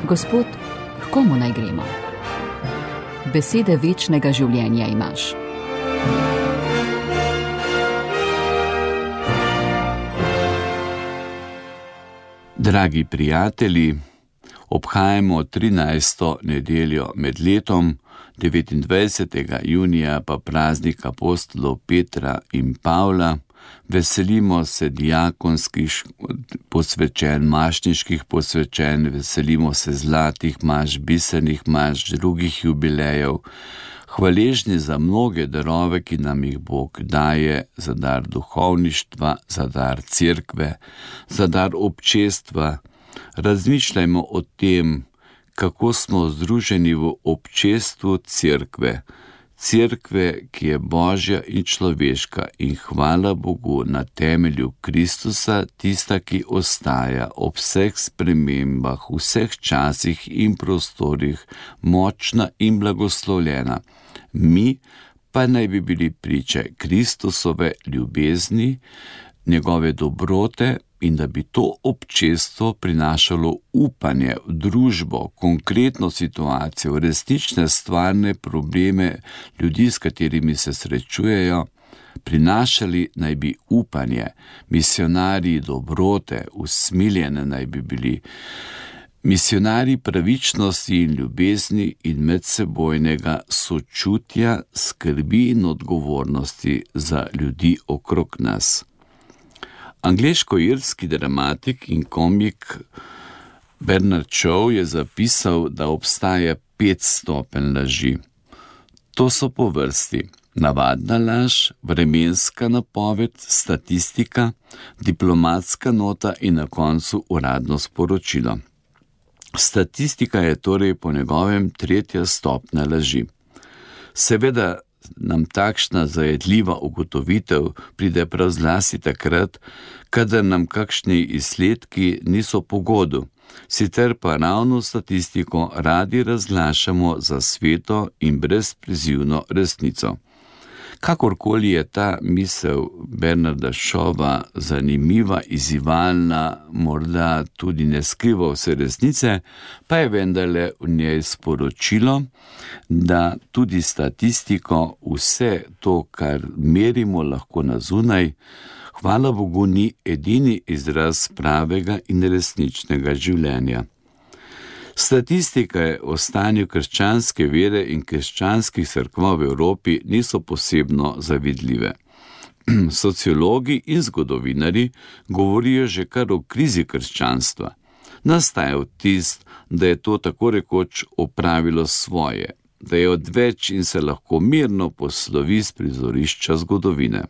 Gospod, h komu naj gremo? Besede večnega življenja imaš. Dragi prijatelji, obhajamo 13. nedeljo med letom, 29. junija pa praznik apostolov Petra in Pavla. Veselimo se diakonskih posvečenj, mašniških posvečenj, veselimo se zlatih maš, bisernih maš, drugih jubilejev, hvaležni za mnoge darove, ki nam jih Bog daje, za dar duhovništva, za dar cerkve, za dar občestva. Razmišljajmo o tem, kako smo združeni v občestvu cerkve. Cerkve, ki je Božja in človeška in hvala Bogu na temelju Kristusa, tista, ki ostaja ob vseh spremembah, v vseh časih in prostorih, močna in blagoslovljena. Mi pa naj bi bili priče Kristusove ljubezni, njegove dobrote in da bi to občestvo prinašalo upanje v družbo, konkretno situacijo, resnične stvarne probleme ljudi, s katerimi se srečujejo. Prinašali naj bi upanje, misionarji dobrote, usmiljene naj bi bili, misionarji pravičnosti in ljubezni in medsebojnega sočutja, skrbi in odgovornosti za ljudi okrog nas. Angleško-irski dramatik in komik Bernard Shaw je zapisal, da obstaja 5 stopenj laži. To so po vrsti: navadna laž, vremenska napoved, statistika, diplomatska nota in na koncu uradno sporočilo. Statistika je torej po njegovem 3. stopnja laži. Seveda nam takšna zajedljiva ugotovitev pride prav zlasti takrat, kadar nam kakšni izsledki niso po godu, sicer pa ravno statistiko radi razglašamo za sveto in brezprizivno resnico. Kakorkoli je ta misel Bernarda Shawa zanimiva, izzivalna, morda tudi ne skriva vse resnice, pa je vendarle v njej sporočilo, da tudi statistiko, vse to, kar merimo lahko na zunaj, hvala Bogu, ni edini izraz pravega in resničnega življenja. Statistike o stanju krščanske vere in krščanskih cerkva v Evropi niso posebno zavidljive. Sociologi in zgodovinari govorijo že kar o krizi krščanstva. Nastaja vtis, da je to tako rekoč opravilo svoje, da je odveč in se lahko mirno poslovi s prizorišča zgodovine.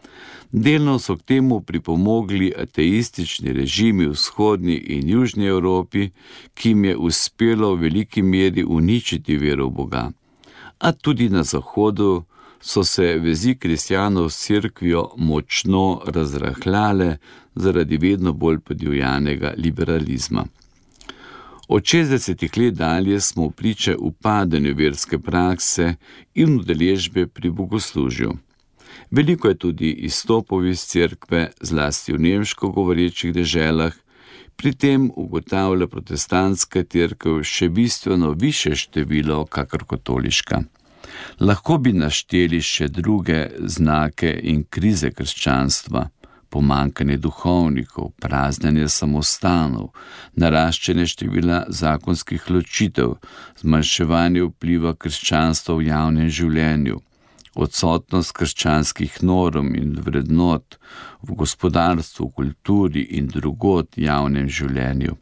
Delno so k temu pripomogli ateistični režimi v vzhodni in južni Evropi, ki jim je uspelo v veliki meri uničiti vero v Boga. A tudi na Zahodu so se vezi kristjanov s cerkvijo močno razrahljale zaradi vedno bolj podivjanega liberalizma. Od 60 let dalje smo priče upadanju verske prakse in udeležbe pri bogoslužju. Veliko je tudi izstopov iz cerkve, zlasti v nemško govorečih deželah, pri tem ugotavlja protestantska cerkev še bistveno više število kakor katoliška. Lahko bi našteli še druge znake in krize krščanstva: pomanjkanje duhovnikov, praznjenje samostanov, naraščanje števila zakonskih ločitev, zmanjševanje vpliva krščanstva v javnem življenju, odsotnost krščanskih norm in vrednot v gospodarstvu, kulturi in drugod javnem življenju.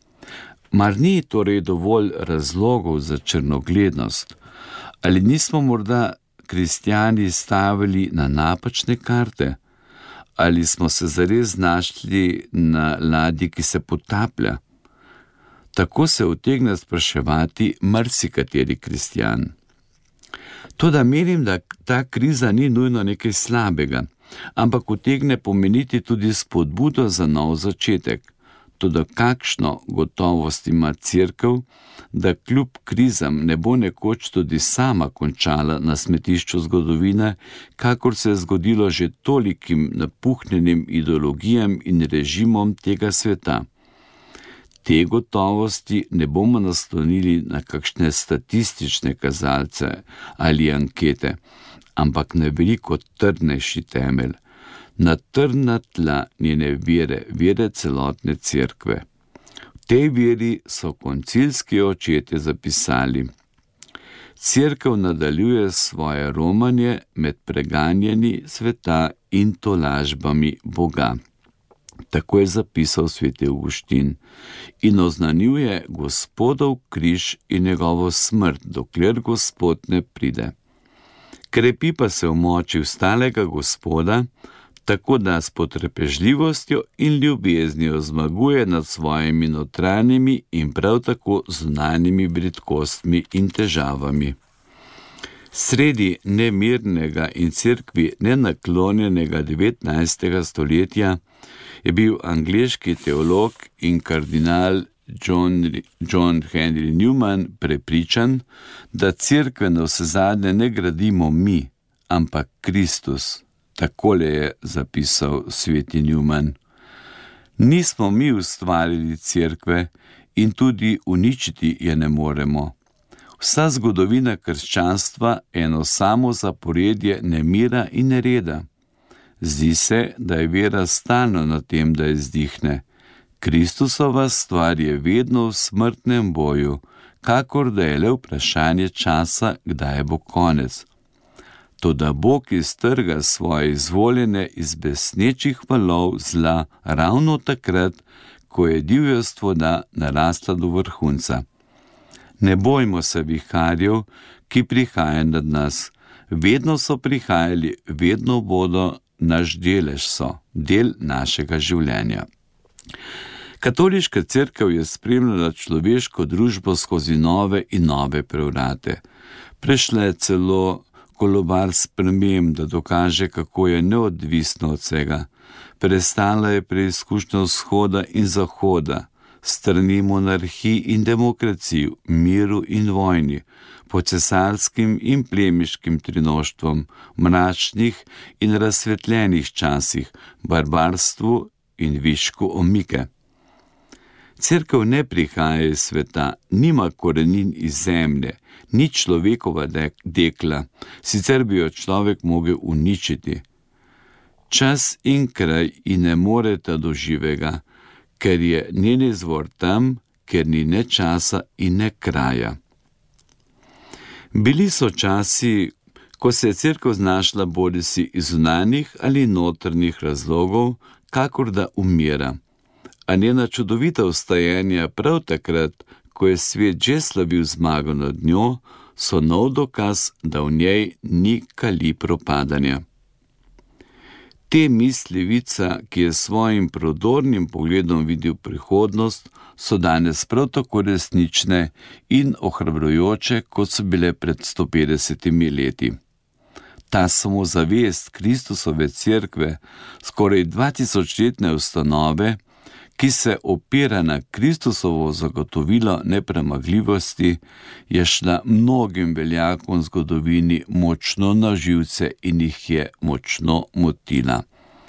Mar ni torej dovolj razlogov za črnoglednost? Ali nismo morda kristjani stavili na napačne karte? Ali smo se zares znašli na ladji, ki se potaplja? Tako se utegne spraševati marsikateri kristjan. Toda menim, da ta kriza ni nujno nekaj slabega, ampak utegne pomeniti tudi spodbudo za nov začetek. Toda kakšno gotovost ima cerkev, da kljub krizam ne bo nekoč tudi sama končala na smetišču zgodovine, kakor se je zgodilo že tolikim napuhnjenim ideologijam in režimom tega sveta. Te gotovosti ne bomo naslonili na kakšne statistične kazalce ali ankete, ampak na veliko trdnejši temelj, na trdna tla njene vere celotne cerkve. V tej veri so koncilski očetje zapisali: Cerkev nadaljuje svoje romanje med preganjeni sveta in tolažbami Boga. Tako je zapisal sveti Avguštin, in oznanjuje Gospodov križ in njegovo smrt, dokler Gospod ne pride. Krepi pa se v moči vstalega Gospoda, tako da s potrpežljivostjo in ljubeznijo zmaguje nad svojimi notranjimi in prav tako zunanjimi bridkostmi in težavami. Sredi nemirnega in cerkvi nenaklonjenega 19. stoletja je bil angleški teolog in kardinal John Henry Newman prepričan, da cerkve navsezadnje ne gradimo mi, ampak Kristus. Takole je zapisal sveti Newman. Nismo mi ustvarili cerkve in tudi uničiti je ne moremo. Vsa zgodovina krščanstva je eno samo zaporedje nemira in nereda. Zdi se, da je vera stalno na tem, da izdihne. Kristusova stvar je vedno v smrtnem boju, kakor da je le vprašanje časa, kdaj bo konec. Toda Bog iztrga svoje izvoljene iz besnečih valov zla ravno takrat, ko je divjost voda narasla do vrhunca. Ne bojmo se viharjev, ki prihajajo nad nas. Vedno so prihajali, vedno bodo, naš delež so, del našega življenja. Katoliška cerkev je spremljala človeško družbo skozi nove in nove prevrate. Prešla je celo kolobar sprememb, da dokaže, kako je neodvisna od vsega. Prestala je preizkušnjo vzhoda in zahoda, strani monarhij in demokracij, miru in vojni, po cesarskim in plemiškim trinoštvom, mračnih in razsvetljenih časih, barbarstvu in višku omike. Cerkev ne prihaja iz sveta, nima korenin iz zemlje, ni človekova dekla, sicer bi jo človek mogel uničiti. Čas in kraj ji ne moreta do živega, ker je njen izvor tam, ker ni ne časa in ne kraja. Bili so časi, ko se je cerkev znašla bodisi iz zunanjih ali notrnih razlogov, kakor da umira. A njena čudovita vstajenja prav takrat, ko je svet že slavil zmago nad njo, so nov dokaz, da v njej ni kali propadanja. Te mislivica, ki je svojim prodornim pogledom videl prihodnost, so danes prav tako resnične in ohrabrujoče, kot so bile pred 150 leti. Ta samozavest Kristusove cerkve, skoraj 2000-letne ustanove, ki se opira na Kristusovo zagotovilo nepremagljivosti, je šla mnogim veljakom v zgodovini močno na živce in jih je močno motila.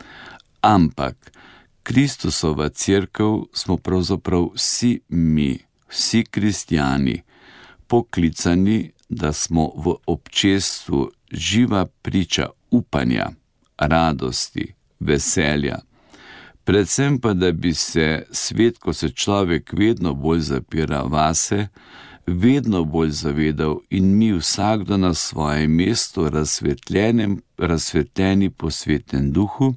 Ampak Kristusova cerkev smo pravzaprav vsi mi, vsi kristjani, poklicani, da smo v občestvu živa priča upanja, radosti, veselja. Predvsem pa, da bi se svet, ko se človek vedno bolj zapira vase, vedno bolj zavedal in mi vsakdo na svojem mestu razsvetljeni po svetem duhu,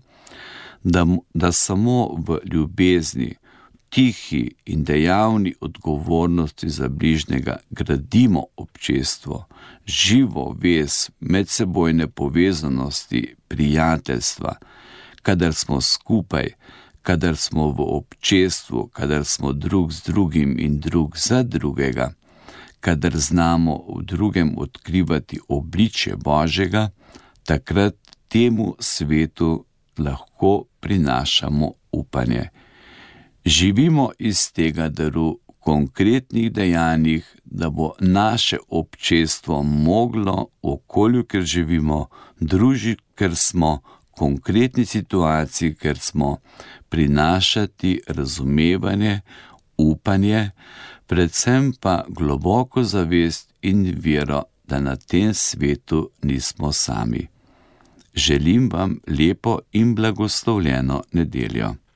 da samo v ljubezni, tihi in dejavni odgovornosti za bližnjega gradimo občestvo, živo vez, medsebojne povezanosti, prijateljstva, kadar smo skupaj, kadar smo v občestvu, kadar smo drug z drugim in drug za drugega, kadar znamo v drugem odkrivati obličje Božjega, takrat temu svetu lahko prinašamo upanje. Živimo iz tega daru v konkretnih dejanjih, da bo naše občestvo moglo v okolju, ker živimo, družiti, ker smo, konkretni situaciji, ker smo, prinašati razumevanje, upanje, predvsem pa globoko zavest in vero, da na tem svetu nismo sami. Želim vam lepo in blagoslovljeno nedeljo.